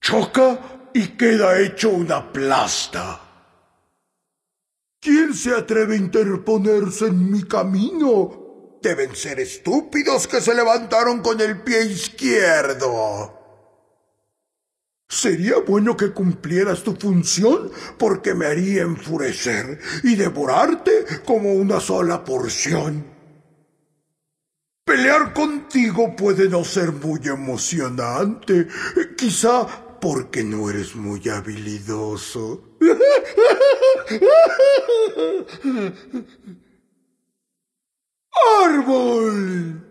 choca y queda hecho una plasta. ¿Quién se atreve a interponerse en mi camino? Deben ser estúpidos que se levantaron con el pie izquierdo. Sería bueno que cumplieras tu función porque me haría enfurecer y devorarte como una sola porción. Pelear contigo puede no ser muy emocionante, quizá porque no eres muy habilidoso. ¡Árbol!